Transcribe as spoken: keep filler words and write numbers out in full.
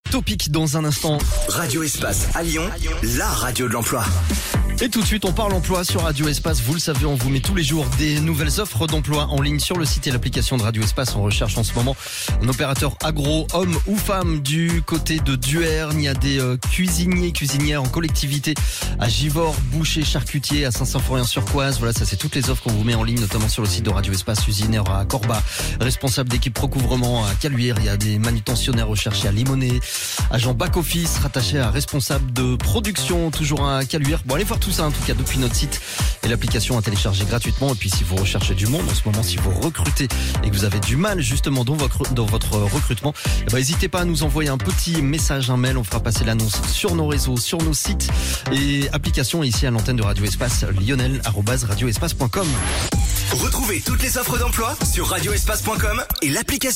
Topic dans un instant. Radio Espace à Lyon, la radio de l'emploi. Et tout de suite, on parle emploi sur Radio Espace. Vous le savez, on vous met tous les jours des nouvelles offres d'emploi en ligne sur le site et l'application de Radio Espace. On recherche en ce moment un opérateur agro, homme ou femme, du côté de Duerne. Il y a des euh, cuisiniers, cuisinières en collectivité à Givors, boucher, charcutier à Saint-Symphorien-sur-Coise. Voilà, ça c'est toutes les offres qu'on vous met en ligne, notamment sur le site de Radio Espace. Usineur à Corba, responsable d'équipe recouvrement à Caluire. Il y a des manutentionnaires recherchés à Limonest, agent back-office rattaché à responsable de production, toujours à Caluire. Bon, allez voir tout ça en tout cas depuis notre site et l'application à télécharger gratuitement. Et puis si vous recherchez du monde en ce moment, si vous recrutez et que vous avez du mal justement dans votre, dans votre recrutement, eh ben, n'hésitez pas à nous envoyer un petit message, un mail. On fera passer l'annonce sur nos réseaux, sur nos sites et applications ici à l'antenne de Radio Espace, lionel arobase radioespace point com. Retrouvez toutes les offres d'emploi sur radio espace point com et l'application.